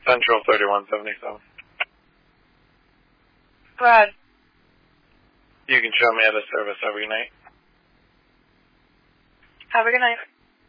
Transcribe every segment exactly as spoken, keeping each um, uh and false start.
Central thirty-one seventy-seven. Go ahead. You can show me at a service every night. Have a good night.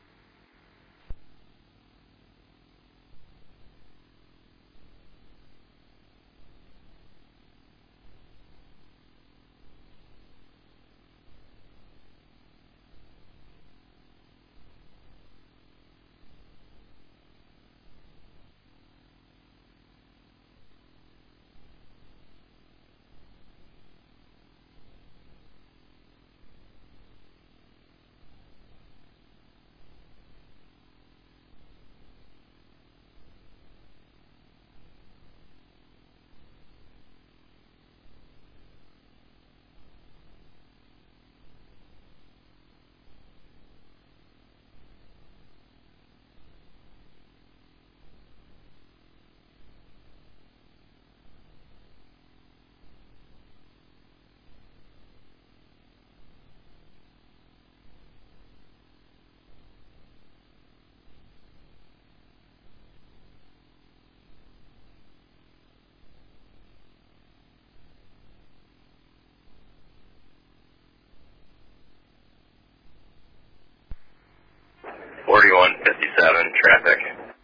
forty-one fifty-seven, traffic.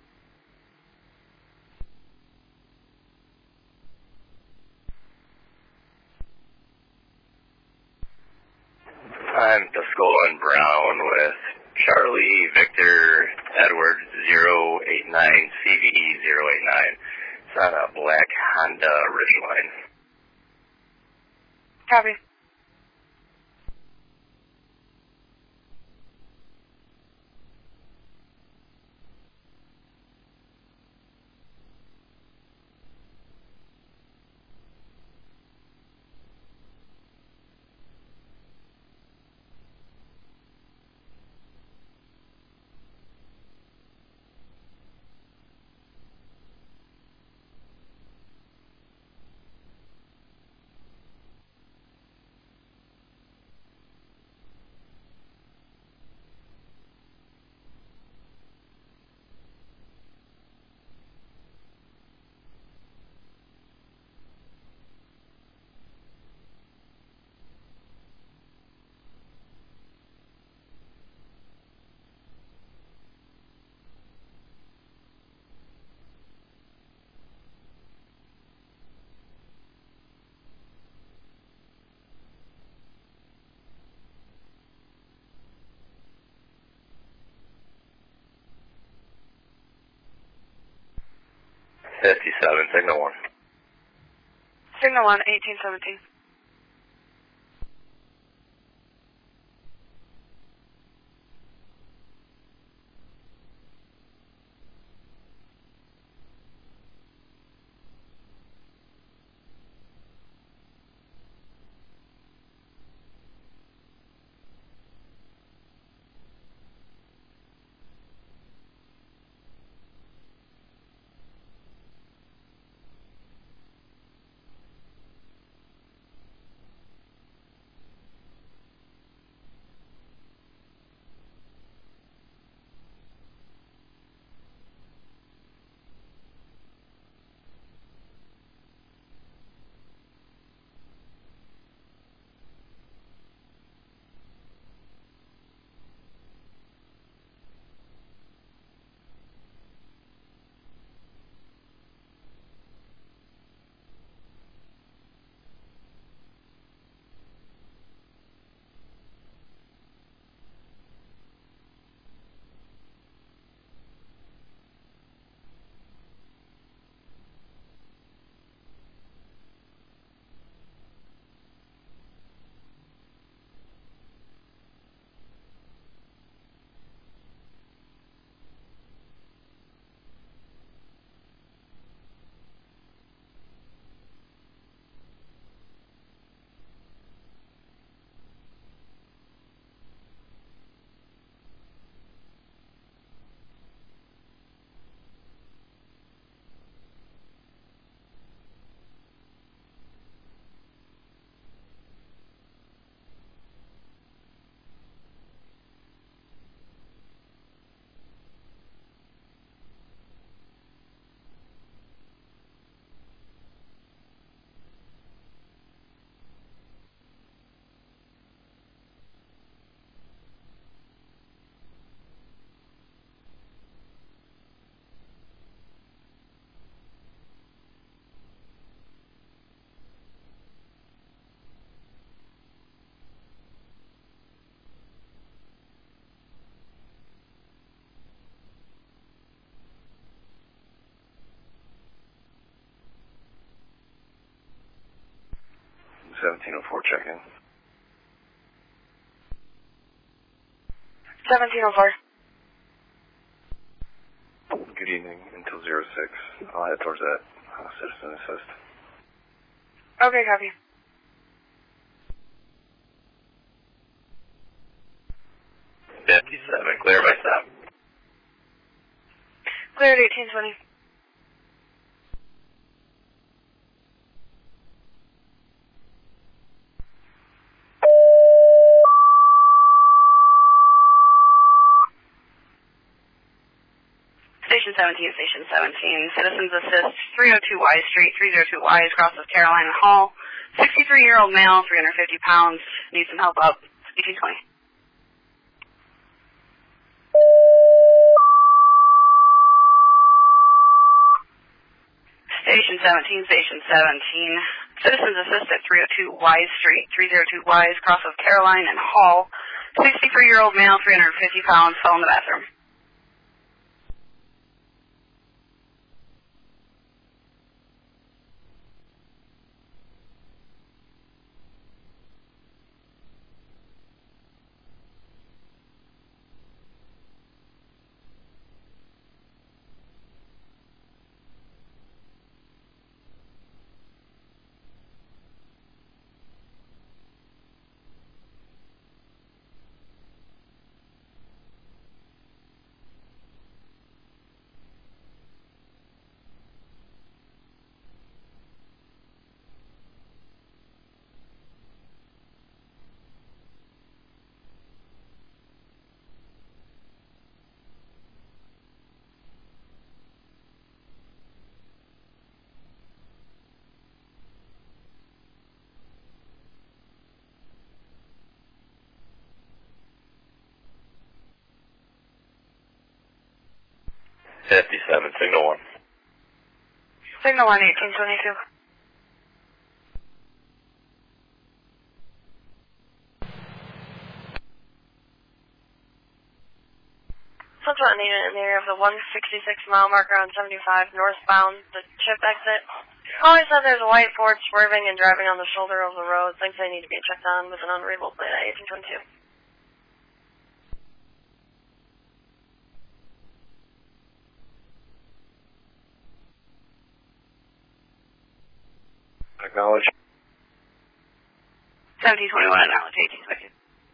I'm Tuscola Brown with Charlie Victor Edward zero eight nine C V E zero eight nine. It's on a black Honda Ridgeline. Copy. fifty-seven, signal one. Signal one, eighteen seventeen. seventeen oh four check-in. seventeen oh four. Good evening, until zero six. I'll head towards that uh, citizen assist. Okay, copy. fifty-seven, clear by stop. Clear at eighteen twenty. Station seventeen, Station seventeen, Citizens Assist, three oh two Y Street, three oh two Y, across of Carolina Hall. sixty-three-year-old male, three hundred fifty pounds, needs some help up, eighteen twenty. Station seventeen, Station seventeen, Citizens Assist at three oh two Y Street, three oh two Y, across of Caroline and Hall. sixty-three-year-old male, three hundred fifty pounds, fell in the bathroom. fifty-seven, signal one. Signal one, eighteen twenty-two. Central unit in the area of the one sixty-six mile marker on seventy-five, northbound, the chip exit. Always said there's a white Ford swerving and driving on the shoulder of the road. Thinks they need to be checked on with an unreadable plate at eighteen twenty-two. Acknowledge. seventeen twenty-one, acknowledge, eighteen twenty-two.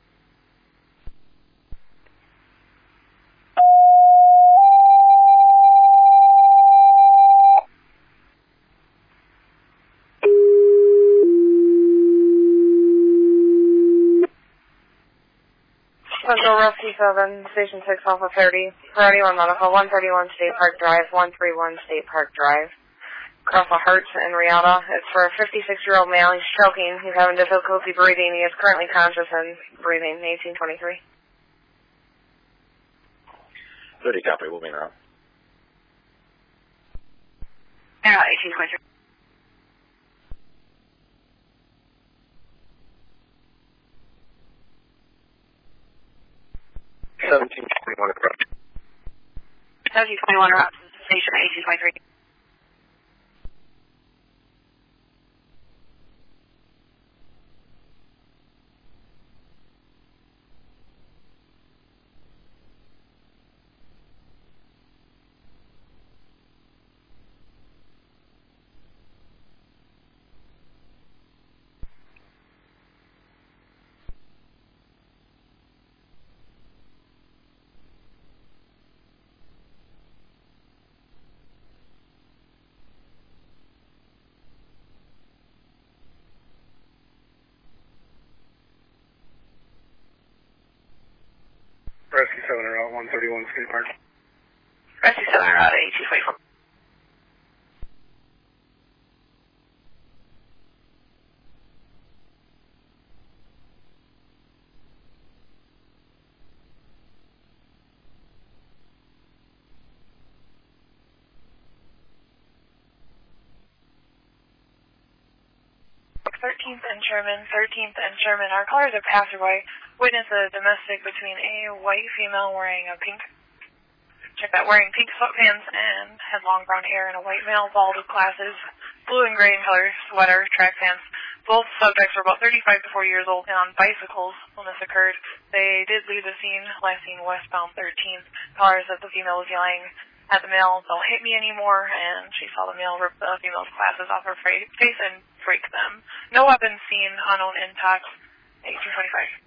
Central Rusty seven, Station six, Alpha thirty, for anyone medical, one thirty-one State Park Drive, one thirty-one State Park Drive. Across the Hertz in Riata. It's for a fifty-six-year-old male. He's choking. He's having difficulty breathing. He is currently conscious and breathing. eighteen twenty-three. thirty copy, moving around. Yeah, eighteen twenty-three. seventeen twenty-one approach. seventeen twenty-one, route to the station, eighteen twenty-three. Rescue seven route, one thirty-one State Park. Rescue seven route, eighteen twenty-four. thirteenth and Sherman, thirteenth and Sherman. Our callers are passerby. Witness a domestic between a white female wearing a pink, check that, wearing pink sweatpants and had long brown hair, and a white male bald with glasses, blue and gray in color, sweater, track pants, Both subjects were about thirty-five to forty years old and on bicycles when this occurred. They did leave the scene, last seen westbound thirteenth. Caller said the female was yelling at the male, "Don't hit me anymore," and she saw the male rip the female's glasses off her face and break them. No weapons seen, unknown intact, eighteen twenty-five.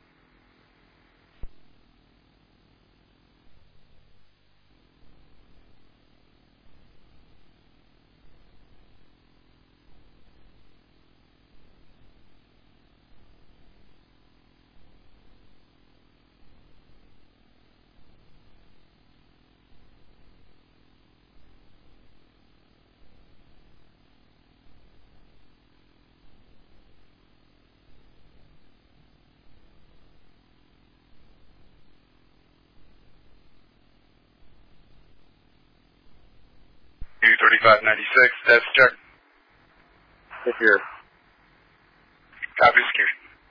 two thirty-five ninety-six, that's check. Secure. Copy, secure.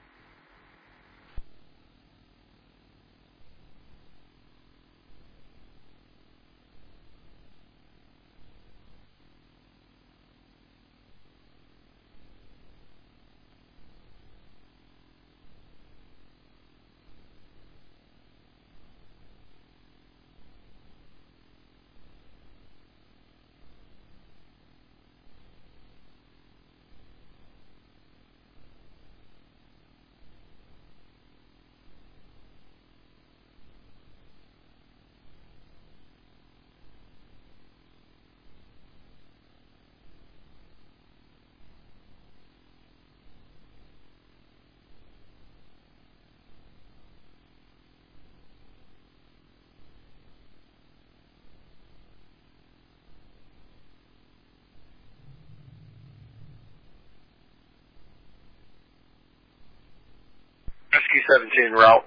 Rescue seventeen, route.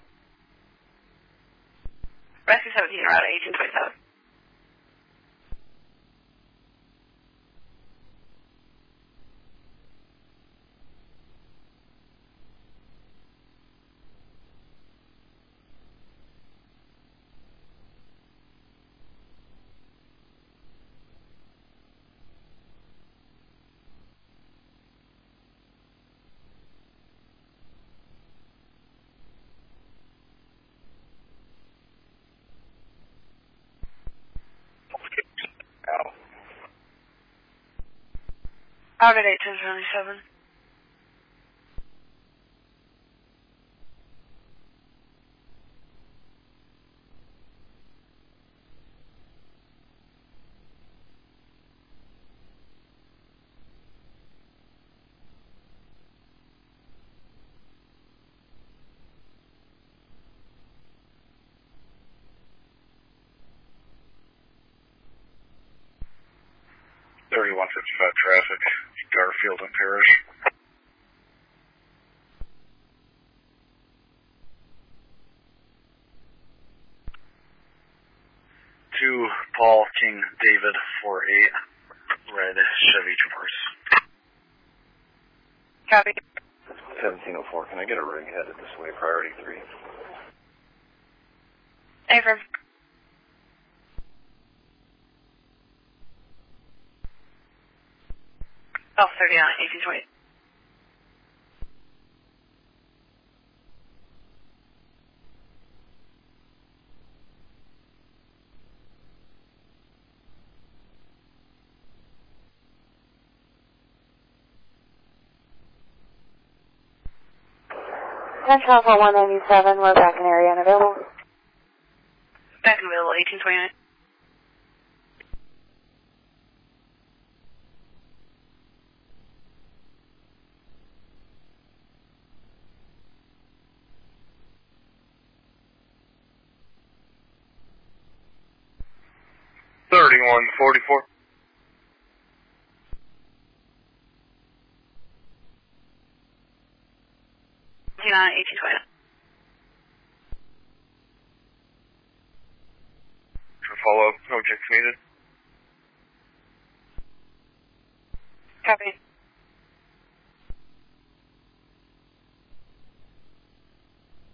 Rescue seventeen, route eighteen twenty-seven. Out at eighteen twenty-seven. thirty-one fifty-five traffic, Garfield and Parrish. Two Paul King David four eight, red Chevy Traverse. Copy. seventeen oh four, can I get a ring headed this way, priority three? Affirm. Oh, thirty-nine, eighteen twenty. Central Alpha one ninety-seven, we're back in area and available. Back and available, eighteen twenty-nine. thirty-one forty-four. eighteen twenty. For follow-up, objects needed. Copy.